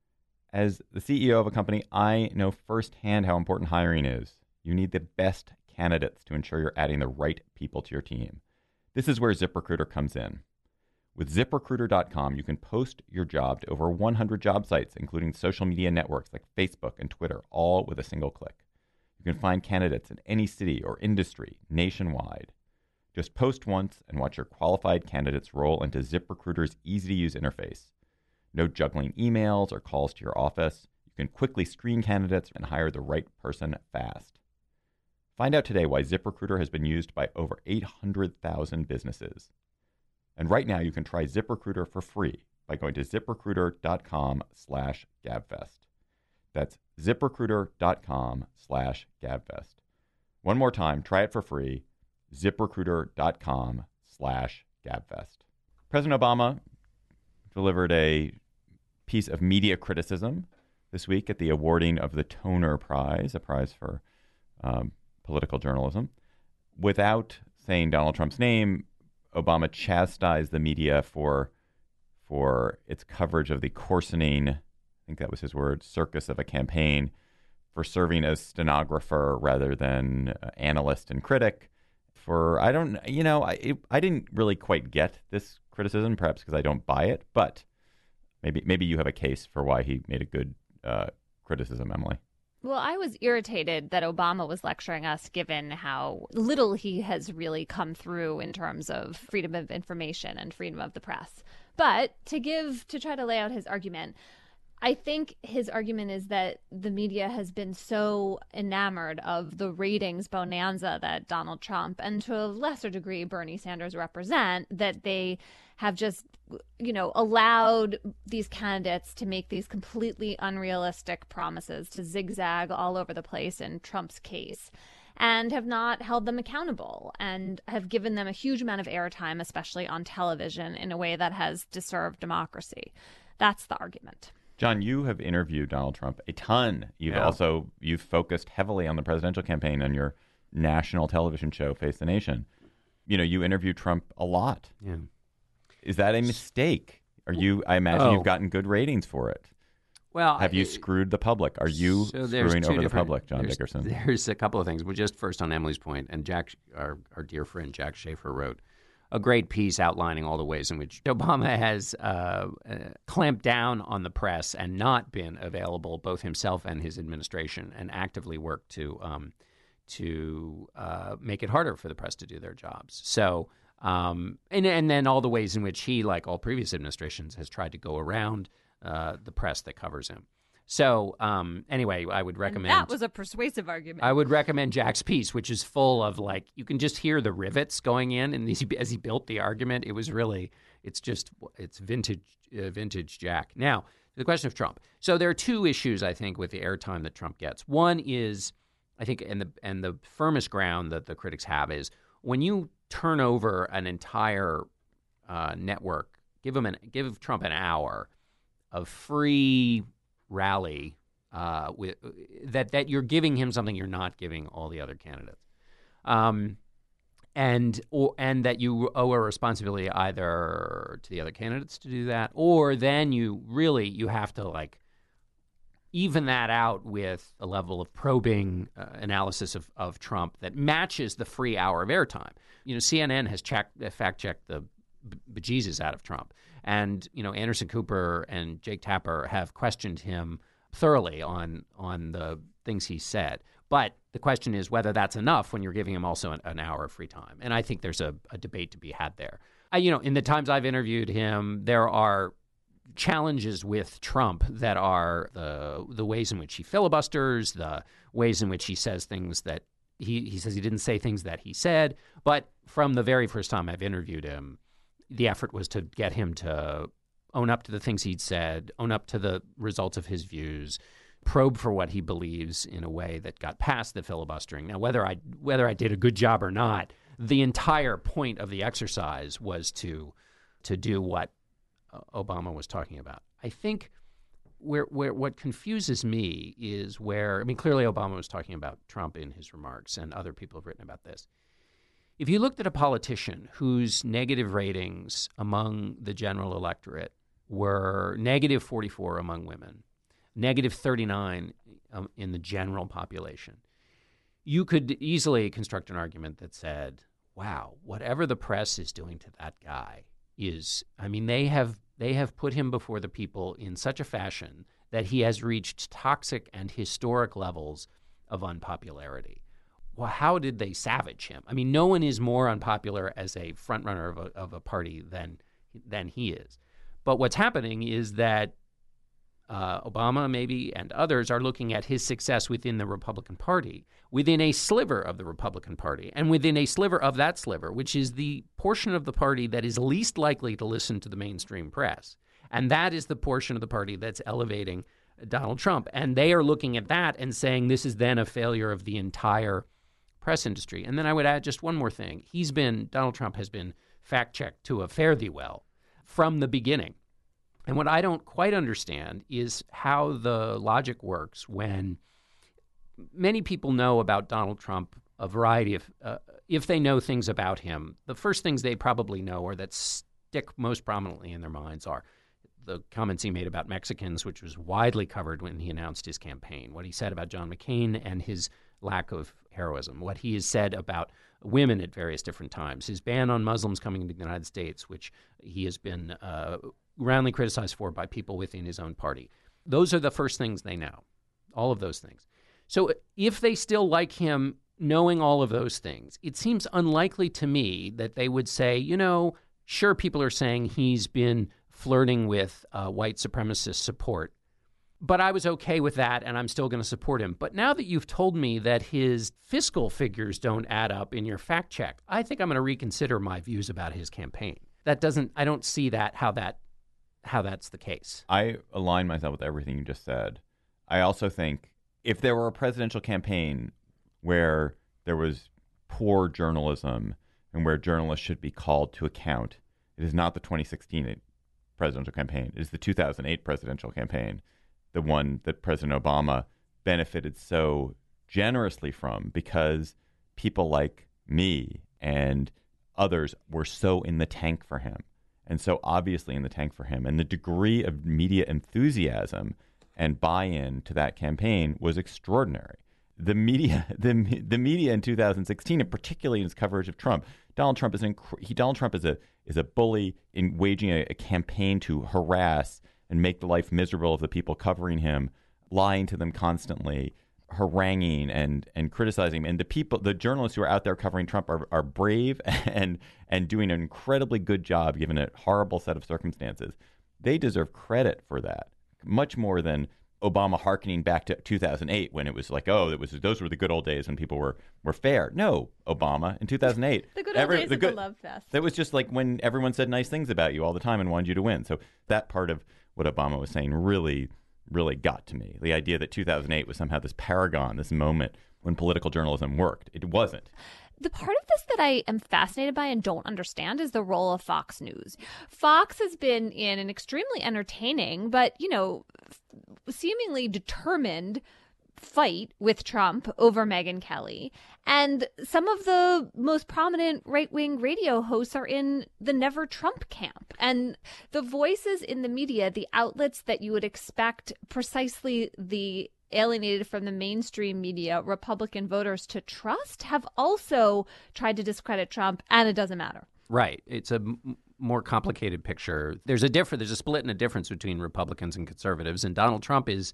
As the C E O of a company, I know firsthand how important hiring is. You need the best candidates to ensure you're adding the right people to your team. This is where ZipRecruiter comes in. With zip recruiter dot com, you can post your job to over one hundred job sites, including social media networks like Facebook and Twitter, all with a single click. You can find candidates in any city or industry nationwide. Just post once and watch your qualified candidates roll into ZipRecruiter's easy-to-use interface. No juggling emails or calls to your office. You can quickly screen candidates and hire the right person fast. Find out today why ZipRecruiter has been used by over eight hundred thousand businesses. And right now you can try ZipRecruiter for free by going to zip recruiter dot com slash gabfest. That's zip recruiter dot com slash gabfest. One more time, try it for free, zip recruiter dot com slash gabfest. President Obama delivered a piece of media criticism this week at the awarding of the Toner Prize, a prize for um, political journalism. Without saying Donald Trump's name, Obama chastised the media for for its coverage of the coarsening, I think that was his word, circus of a campaign, for serving as stenographer rather than uh, analyst and critic. For, I don't, you know, I it, I didn't really quite get this criticism, perhaps because I don't buy it, but maybe maybe you have a case for why he made a good uh, criticism, Emily. Well, I was irritated that Obama was lecturing us, given how little he has really come through in terms of freedom of information and freedom of the press. But to give, to try to lay out his argument, I think his argument is that the media has been so enamored of the ratings bonanza that Donald Trump and to a lesser degree Bernie Sanders represent, that they have just, you know, allowed these candidates to make these completely unrealistic promises, to zigzag all over the place in Trump's case, and have not held them accountable and have given them a huge amount of airtime, especially on television, in a way that has disturbed democracy. That's the argument. John, you have interviewed Donald Trump a ton. You've Yeah. also, you've focused heavily on the presidential campaign on your national television show, Face the Nation. You know, you interview Trump a lot. Yeah. Is that a mistake? Are you, I imagine Oh. you've gotten good ratings for it. Well, Have you I- screwed the public? Are you So there's screwing two over the different- public, John there's, Dickerson? There's a couple of things. But just first on Emily's point, and Jack, our, our dear friend Jack Schaefer wrote a great piece outlining all the ways in which Obama has uh, uh, clamped down on the press and not been available, both himself and his administration, and actively worked to um, to uh, make it harder for the press to do their jobs. So, um, and and then all the ways in which he, like all previous administrations, has tried to go around uh, the press that covers him. So um, anyway, I would recommend. And that was a persuasive argument. I would recommend Jack's piece, which is full of, like, you can just hear the rivets going in, and as he, as he built the argument, it was really, it's just, it's vintage, uh, vintage Jack. Now, the question of Trump. So there are two issues, I think, with the airtime that Trump gets. One is, I think, and the and the firmest ground that the critics have is when you turn over an entire uh, network, give him an give Trump an hour of free rally uh, with that that you're giving him something you're not giving all the other candidates, um, and or and that you owe a responsibility either to the other candidates to do that, or then you really you have to like even that out with a level of probing uh, analysis of, of Trump that matches the free hour of airtime. You know, C N N has checked, fact checked the bejesus out of Trump. And, you know, Anderson Cooper and Jake Tapper have questioned him thoroughly on on the things he said. But the question is whether that's enough when you're giving him also an, an hour of free time. And I think there's a, a debate to be had there. I, you know, in the times I've interviewed him, there are challenges with Trump that are the the ways in which he filibusters, the ways in which he says things that he, he says he didn't say things that he said. But from the very first time I've interviewed him, the effort was to get him to own up to the things he'd said, own up to the results of his views, probe for what he believes in a way that got past the filibustering. Now, whether I whether I did a good job or not, the entire point of the exercise was to to do what Obama was talking about. I think where where what confuses me is where, I mean, clearly Obama was talking about Trump in his remarks, and other people have written about this. If you looked at a politician whose negative ratings among the general electorate were negative forty-four among women, negative thirty-nine um, in the general population, you could easily construct an argument that said, wow, whatever the press is doing to that guy is, I mean, they have they have put him before the people in such a fashion that he has reached toxic and historic levels of unpopularity. Well, how did they savage him? I mean, no one is more unpopular as a frontrunner of a, of a party than than he is. But what's happening is that uh, Obama, maybe, and others are looking at his success within the Republican Party, within a sliver of the Republican Party, and within a sliver of that sliver, which is the portion of the party that is least likely to listen to the mainstream press. And that is the portion of the party that's elevating Donald Trump. And they are looking at that and saying this is then a failure of the entire press industry. And then I would add just one more thing. He's been, Donald Trump has been fact-checked to a fare thee well from the beginning. And what I don't quite understand is how the logic works when many people know about Donald Trump a variety of, uh, if they know things about him, the first things they probably know or that stick most prominently in their minds are the comments he made about Mexicans, which was widely covered when he announced his campaign, what he said about John McCain and his lack of heroism, what he has said about women at various different times, his ban on Muslims coming into the United States, which he has been uh, roundly criticized for by people within his own party. Those are the first things they know, all of those things. So if they still like him, knowing all of those things, it seems unlikely to me that they would say, you know, sure, people are saying he's been flirting with uh, white supremacist support, but I was okay with that, and I'm still going to support him. But now that you've told me that his fiscal figures don't add up in your fact check, I think I'm going to reconsider my views about his campaign. That doesn't, I don't see that, how that, how that's the case. I align myself with everything you just said. I also think if there were a presidential campaign where there was poor journalism and where journalists should be called to account, it is not the twenty sixteen presidential campaign. It is the two thousand eight presidential campaign, the one that President Obama benefited so generously from because people like me and others were so in the tank for him and so obviously in the tank for him. And the degree of media enthusiasm and buy-in to that campaign was extraordinary. The media, the the media in two thousand sixteen, and particularly in its coverage of Trump, Donald Trump is an inc- he, Donald Trump is a is a bully in waging a, a campaign to harass and make the life miserable of the people covering him, lying to them constantly, haranguing and and criticizing him. And the people, the journalists who are out there covering Trump are, are brave and and doing an incredibly good job given a horrible set of circumstances. They deserve credit for that, much more than Obama hearkening back to two thousand eight when it was like, oh, it was those were the good old days when people were, were fair. No, Obama, in two thousand eight. the good old every, days the of good, the love fest. That was just like when everyone said nice things about you all the time and wanted you to win. So that part of what Obama was saying really, really got to me. The idea that two thousand eight was somehow this paragon, this moment when political journalism worked. It wasn't. The part of this that I am fascinated by and don't understand is the role of Fox News. Fox has been in an extremely entertaining, but, you know, seemingly determined fight with Trump over Megyn Kelly. And some of the most prominent right-wing radio hosts are in the Never Trump camp. And the voices in the media, the outlets that you would expect precisely the alienated from the mainstream media Republican voters to trust, have also tried to discredit Trump, and it doesn't matter. Right. It's a m- more complicated picture. There's a difference. There's a split and a difference between Republicans and conservatives, and Donald Trump is,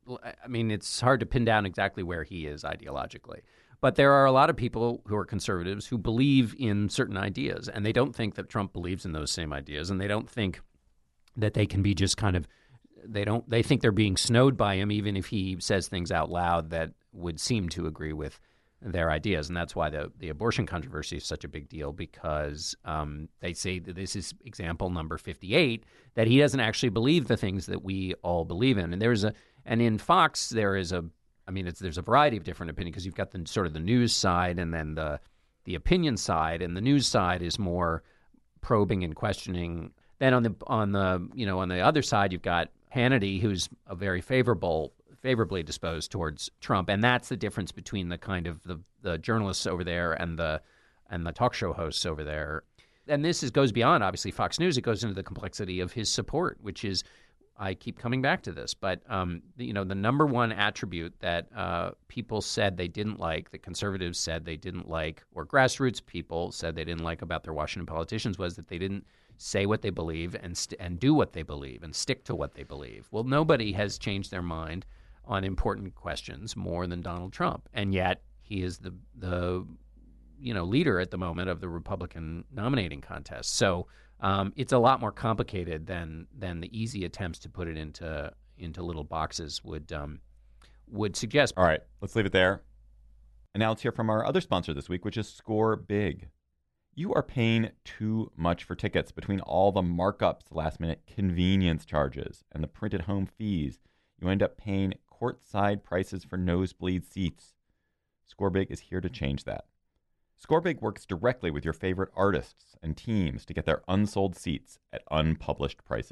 I mean, it's hard to pin down exactly where he is ideologically. But there are a lot of people who are conservatives who believe in certain ideas, and they don't think that Trump believes in those same ideas, and they don't think that they can be just kind of They don't. They think they're being snowed by him, even if he says things out loud that would seem to agree with their ideas. And that's why the, the abortion controversy is such a big deal, because um, they say that this is example number fifty-eight, that he doesn't actually believe the things that we all believe in. And there's a and in Fox there is a. I mean, it's, there's a variety of different opinions, because you've got the sort of the news side and then the the opinion side, and the news side is more probing and questioning. Then on the on the you know on the other side you've got Hannity, who's a very favorable, favorably disposed towards Trump, and that's the difference between the kind of the, the journalists over there and the and the talk show hosts over there. And this is, goes beyond obviously Fox News. It goes into the complexity of his support, which is, I keep coming back to this, but um, you know, the number one attribute that uh, people said they didn't like, that conservatives said they didn't like, or grassroots people said they didn't like about their Washington politicians, was that they didn't say what they believe and st- and do what they believe and stick to what they believe. Well, nobody has changed their mind on important questions more than Donald Trump, and yet he is the the you know leader at the moment of the Republican nominating contest. So um, it's a lot more complicated than than the easy attempts to put it into into little boxes would um, would suggest. All right, let's leave it there. And now let's hear from our other sponsor this week, which is Score Big. You are paying too much for tickets between all the markups, last-minute convenience charges, and the printed home fees. You end up paying courtside prices for nosebleed seats. ScoreBig is here to change that. ScoreBig works directly with your favorite artists and teams to get their unsold seats at unpublished prices.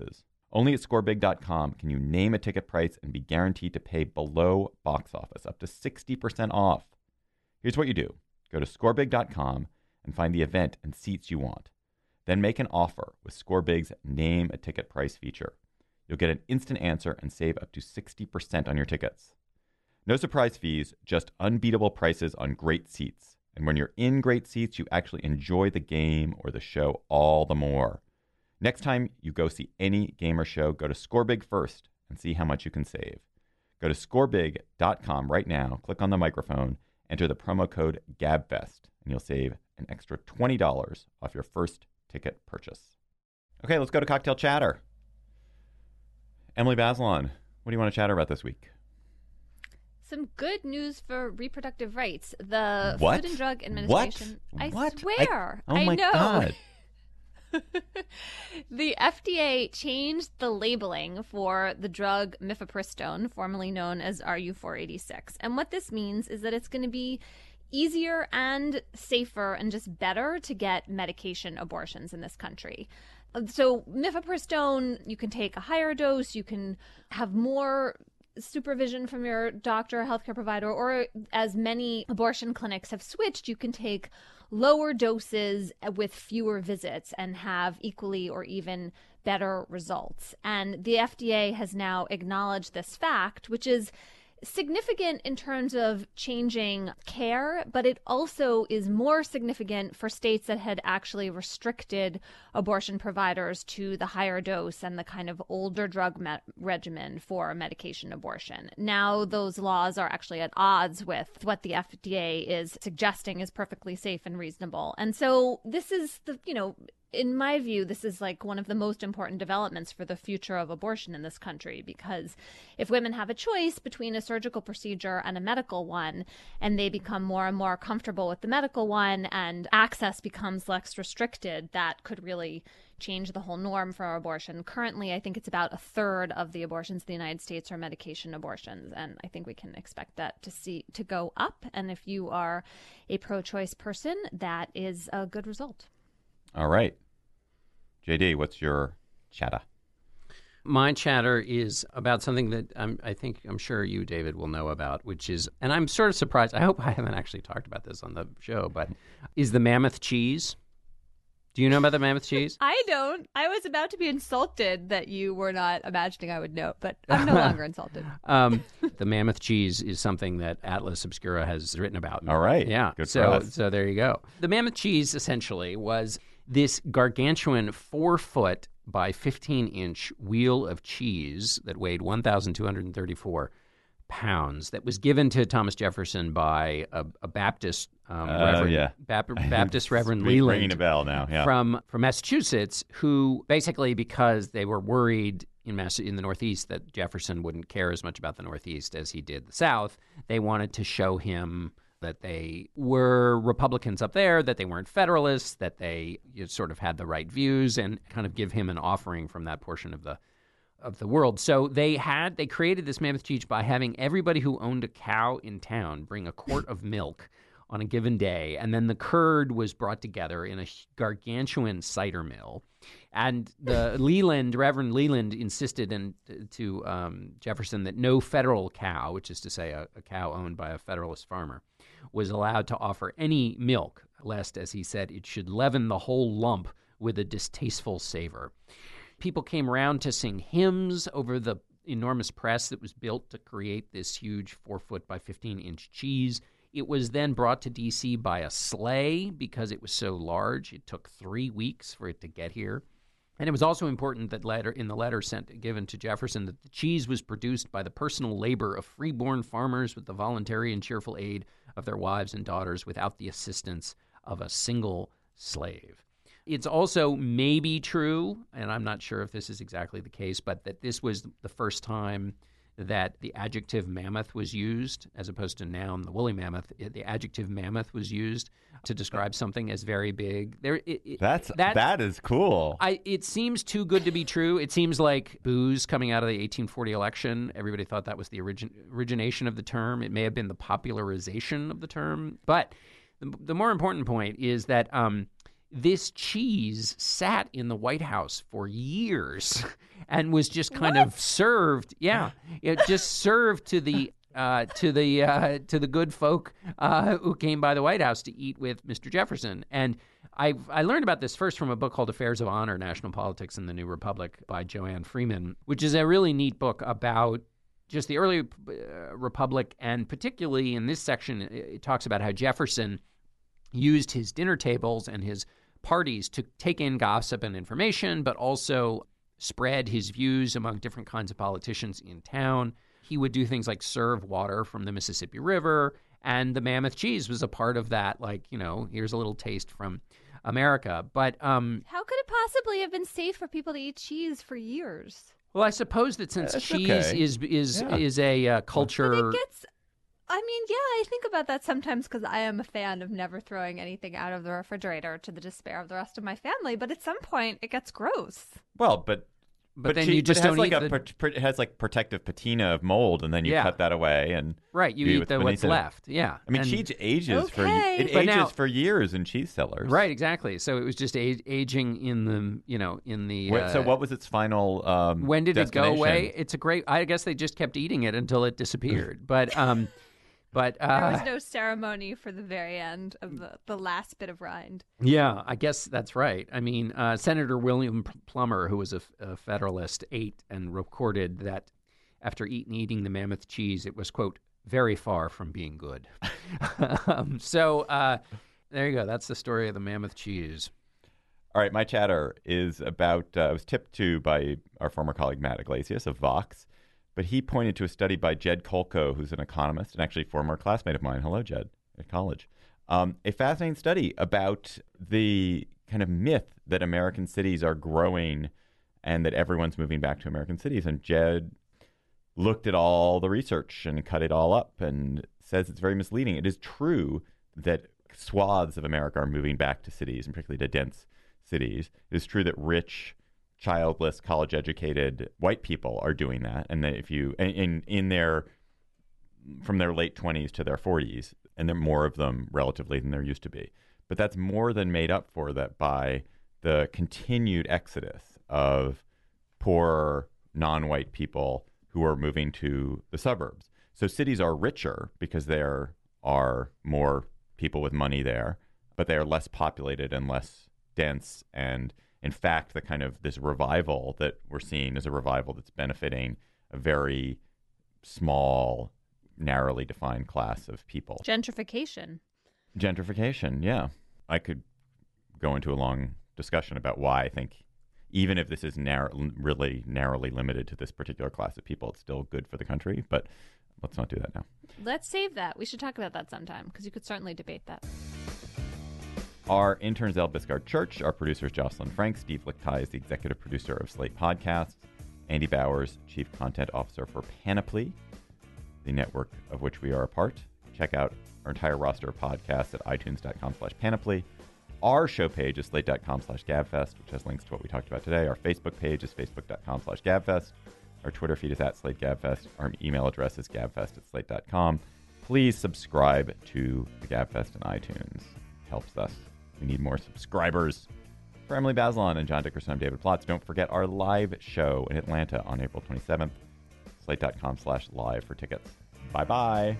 Only at score big dot com can you name a ticket price and be guaranteed to pay below box office, up to sixty percent off. Here's what you do. Go to score big dot com and find the event and seats you want. Then make an offer with ScoreBig's Name a Ticket Price feature. You'll get an instant answer and save up to sixty percent on your tickets. No surprise fees, just unbeatable prices on great seats. And when you're in great seats, you actually enjoy the game or the show all the more. Next time you go see any game or show, go to ScoreBig first and see how much you can save. Go to score big dot com right now, click on the microphone, enter the promo code GABFEST, and you'll save an extra twenty dollars off your first ticket purchase. Okay, let's go to Cocktail Chatter. Emily Bazelon, what do you want to chatter about this week? Some good news for reproductive rights. The What? Food and Drug Administration. What? I What? swear. I- oh I my know. God. The F D A changed the labeling for the drug mifepristone, formerly known as R U four eighty-six. And what this means is that it's going to be easier and safer and just better to get medication abortions in this country. So mifepristone, you can take a higher dose, you can have more supervision from your doctor or healthcare provider, or as many abortion clinics have switched, you can take lower doses with fewer visits and have equally or even better results. And the F D A has now acknowledged this fact, which is significant in terms of changing care, but it also is more significant for states that had actually restricted abortion providers to the higher dose and the kind of older drug me- regimen for medication abortion. Now those laws are actually at odds with what the F D A is suggesting is perfectly safe and reasonable. And so this is the, you know, in my view, this is like one of the most important developments for the future of abortion in this country, because if women have a choice between a surgical procedure and a medical one, and they become more and more comfortable with the medical one and access becomes less restricted, that could really change the whole norm for abortion. Currently, I think it's about a third of the abortions in the United States are medication abortions, and I think we can expect that to see to go up. And if you are a pro-choice person, that is a good result. All right. J D, what's your chatter? My chatter is about something that I'm, I think I'm sure you, David, will know about, which is, and I'm sort of surprised, I hope I haven't actually talked about this on the show, but is the mammoth cheese. Do you know about the mammoth cheese? I don't. I was about to be insulted that you were not imagining I would know, but I'm no longer insulted. Um, the mammoth cheese is something that Atlas Obscura has written about. All right. Yeah. Good so, for us. so there you go. The mammoth cheese essentially was this gargantuan four foot by fifteen inch wheel of cheese that weighed one thousand two hundred thirty-four pounds that was given to Thomas Jefferson by a, a Baptist um, Oh, Reverend, yeah. Bap- Baptist Reverend Ring- Leland Ringing a bell now, yeah. from from Massachusetts, who basically, because they were worried in Mass- in the Northeast that Jefferson wouldn't care as much about the Northeast as he did the South, they wanted to show him that they were Republicans up there, that they weren't Federalists, that they you know, sort of had the right views, and kind of give him an offering from that portion of the of the world. So they had they created this mammoth cheese by having everybody who owned a cow in town bring a quart of milk on a given day, and then the curd was brought together in a gargantuan cider mill. And the Leland, Reverend Leland, insisted in, to um, Jefferson that no federal cow, which is to say a, a cow owned by a Federalist farmer, was allowed to offer any milk, lest, as he said, it should leaven the whole lump with a distasteful savor. People came around to sing hymns over the enormous press that was built to create this huge four foot by fifteen inch cheese. It was then brought to D C by a sleigh because it was so large. It took three weeks for it to get here. And it was also important that letter in the letter sent given to Jefferson that the cheese was produced by the personal labor of freeborn farmers with the voluntary and cheerful aid of their wives and daughters without the assistance of a single slave. It's also maybe true, and I'm not sure if this is exactly the case, but that this was the first time that the adjective mammoth was used, as opposed to noun, the woolly mammoth. The adjective mammoth was used to describe something as very big. There, it, it, That's, that, that is cool. I, it seems too good to be true. It seems like booze coming out of the eighteen forty election. Everybody thought that was the origin, origination of the term. It may have been the popularization of the term. But the, the more important point is that um, this cheese sat in the White House for years and was just kind What? of served. Yeah, it just served to the uh, to the uh, to the good folk uh, who came by the White House to eat with Mister Jefferson. And I I learned about this first from a book called Affairs of Honor: National Politics in the New Republic by Joanne Freeman, which is a really neat book about just the early uh, republic, and particularly in this section, it, it talks about how Jefferson used his dinner tables and his parties to take in gossip and information, but also spread his views among different kinds of politicians in town. He would do things like serve water from the Mississippi River, and the Mammoth cheese was a part of that. Like, you know, here's a little taste from America. But um, How could it possibly have been safe for people to eat cheese for years? well, I suppose that since That's cheese okay. is is Yeah. is a uh, culture. But it gets. I mean, yeah, I think about that sometimes because I am a fan of never throwing anything out of the refrigerator to the despair of the rest of my family. But at some point, it gets gross. Well, but But then che- you just it has don't like eat a the- pro- pro- it has like protective patina of mold, and then you Yeah. cut that away, and Right, you do eat what's the, beneath what's it. left. Yeah, I mean, And- cheese ages for Okay. it But ages now- for years in cheese cellars. Right, exactly. So it was just a- aging in the, you know, in the. Wait, uh, so what was its final? Um, When did it go destination? away? It's a great. I guess they just kept eating it until it disappeared. But, um, but There uh, was no ceremony for the very end of the, the last bit of rind. yeah, I guess that's right. I mean, uh, Senator William P- Plummer, who was a, f- a Federalist, ate and recorded that after eating eating the Mammoth cheese, it was, quote, very far from being good. um, so uh, there you go. That's the story of the Mammoth cheese. All right, my chatter is about. Uh, I was tipped to by our former colleague Matt Iglesias of Vox, but he pointed to a study by Jed Kolko, who's an economist and actually former classmate of mine. Hello, Jed, at college. Um, a fascinating study about the kind of myth that American cities are growing and that everyone's moving back to American cities. And Jed looked at all the research and cut it all up and says it's very misleading. It is true that swaths of America are moving back to cities, and particularly to dense cities. It is true that rich, childless, college-educated white people are doing that, and that if you in in their from their late twenties to their forties, and there are more of them relatively than there used to be. But that's more than made up for that by the continued exodus of poor non-white people who are moving to the suburbs. So cities are richer because there are more people with money there, but they are less populated and less dense. And in fact, the kind of this revival that we're seeing is a revival that's benefiting a very small, narrowly defined class of people. Gentrification. Gentrification, yeah. I could go into a long discussion about why I think even if this is narrow, really narrowly limited to this particular class of people, it's still good for the country. But let's not do that now. Let's save that. We should talk about that sometime because you could certainly debate that. Our interns, El Biscard Church. Our producers, Jocelyn Frank. Steve Lichtai is the executive producer of Slate Podcasts. Andy Bowers, chief content officer for Panoply, the network of which we are a part. Check out our entire roster of podcasts at itunes.com slash panoply. Our show page is slate.com slash gabfest, which has links to what we talked about today. Our Facebook page is facebook.com slash gabfest. Our Twitter feed is at Slate Gabfest. Our email address is gabfest at slate dot com. Please subscribe to the Gabfest on iTunes. Helps us. We need more subscribers. For Emily Bazelon and John Dickerson, I'm David Plotz. Don't forget our live show in Atlanta on April twenty-seventh. Slate.com slash live for tickets. Bye-bye.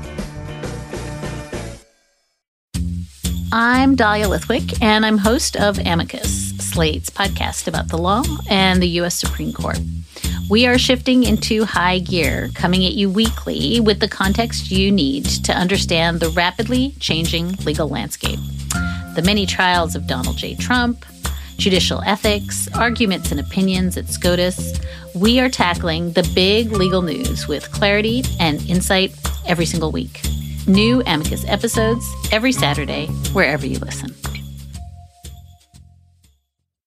I'm Dahlia Lithwick, and I'm host of Amicus, Slate's podcast about the law and the U S Supreme Court. We are shifting into high gear, coming at you weekly with the context you need to understand the rapidly changing legal landscape. The many trials of Donald J. Trump, judicial ethics, arguments and opinions at SCOTUS. We are tackling the big legal news with clarity and insight every single week. New Amicus episodes every Saturday, wherever you listen.